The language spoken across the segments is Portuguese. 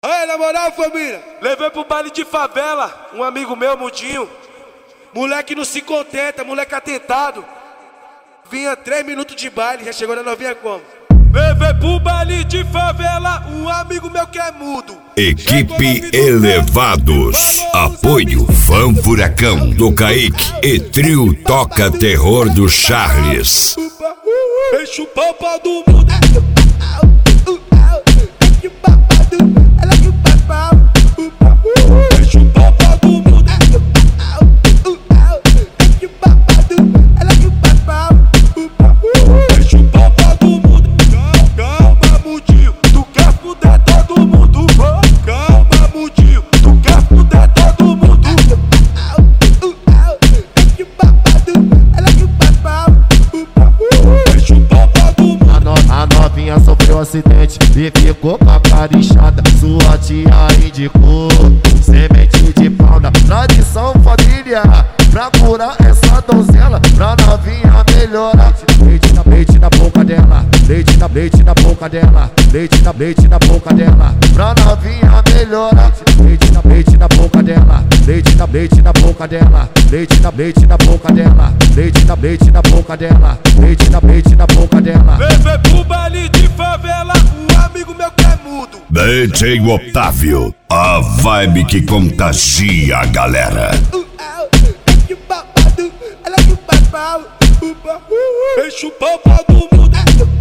Aí, na moral, família, Levei pro baile de favela um amigo meu, Mudinho. moleque não se contenta, moleque atentado. Vinha 3 minutos de baile, já chegou na novinha como? Levei pro baile de favela um amigo meu que é mudo. Equipe Elevados. Apoio Fã Furacão do Kaique e Trio Toca Terror do Charles. Enche o pau do mundo. Enche o pau do mundo. Enche o pau do mundo. Calma, Mudinho, tu quer fuder todo mundo. Calma, Mudinho, tu quer fuder todo mundo. Enche o pau do mundo. A novinha sofreu acidente e ficou com a cara inchada. Sua tia indicou semente de pau na tradição familiar. Pra curar essa donzela, pra novinha melhorar. Leite na boca dela, leite na boca dela, leite na boca dela. Pra novinha melhorar. Leite na boca dela, leite na boca dela, leite na boca dela, leite na boca dela, leite na boca dela. Levei pro baile de favela um amigo meu que é mudo. DJ Otávio, a vibe que contagia a galera. Enche o pau do mundo.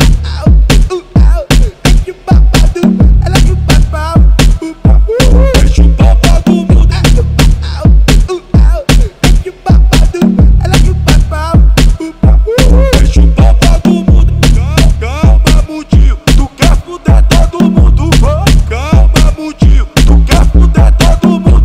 Enche o pau do mundo. Enche o pau do mundo. Calma, Mudinho, tu quer fuder todo mundo. Calma, Mudinho, tu quer fuder todo mundo.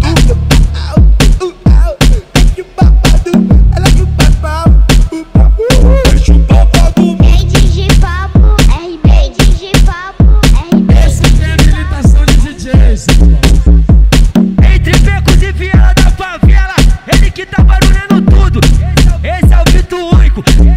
Enche o pau do mundo. DJ Papo, RB, DJ Papo, RB. Essa é a habilitação de DJs. Entre becos e viela da favela, ele que tá barulhando tudo. Esse é o grito único.